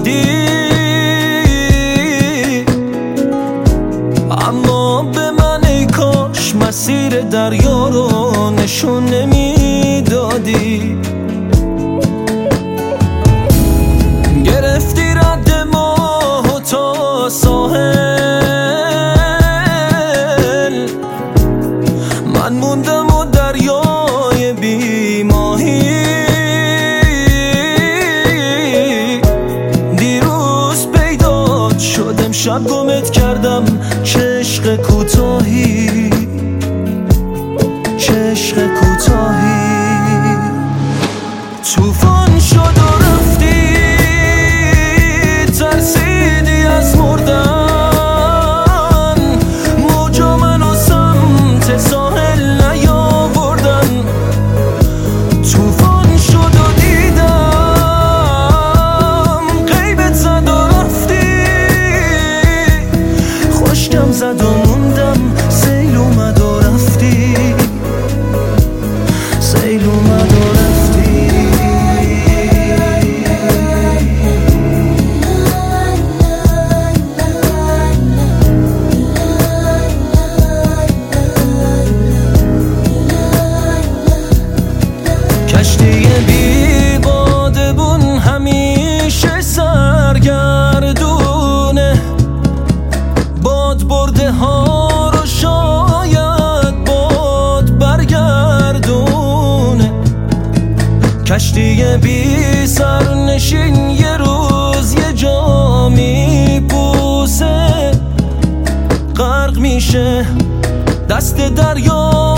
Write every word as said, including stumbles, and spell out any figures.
رفتی، اما به من ای کاش مسیر دریا رو نشون نمیدادی. گرفتی رد ماه تا ساحل، من موندم و دریای بی ماهی. دیروز پیدات شدم، شب گمت کردم، چه عشق کوتاهی، چه عشق کوتاهی. طوفان شد و رفتی، ترسیدی از مردن، موجا منو سمت ساحل نیاوردن. طوفان شد و دیدم غیبت زد و رفتی، خشکم زد و موندم، سیل اومد و رفتی، سیل اومد و رفتی. کشتی بی بادبون همیشه سرگردونه، باد برده ها رو شاید باد برگردونه. کشتی بی سرنشین یه روز یه جا میپوسه، غرق میشه دست دریا